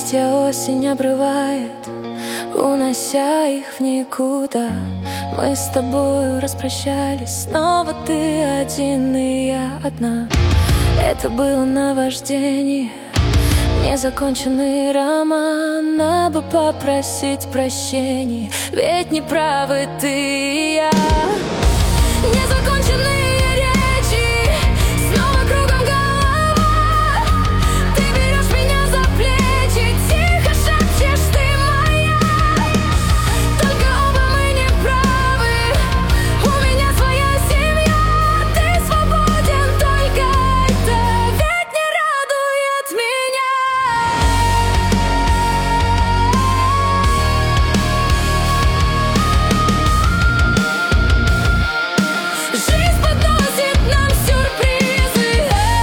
Листья осень обрывает, унося их в никуда. Мы с тобою распрощались, снова ты один и я одна. Это было наваждение, незаконченный роман. Надо бы попросить прощения, ведь не правы ты и я. Незаконченные речи, снова кругом голова. Ты берешь меня за плечи, тихо шепчешь, ты моя. Только оба мы не правы, у меня своя семья. Ты свободен, только это ведь не радует меня. Жизнь подносит нам сюрпризы.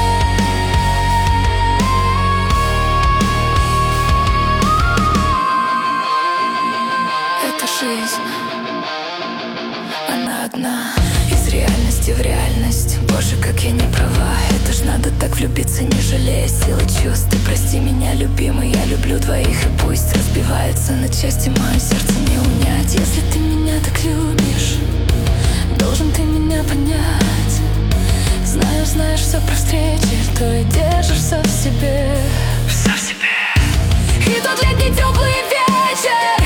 Это жизнь, она одна. Из реальности в реальность. Боже, как я не права. Это ж надо так влюбиться, не жалея силы чувств. Ты прости меня, любимый, я люблю двоих. И пусть разбивается на части, мое сердце не унять. Если ты меня так любишь, должен ты меня понять. Знаешь все про встречи, то и держишься в себе. И тот летний теплый вечер,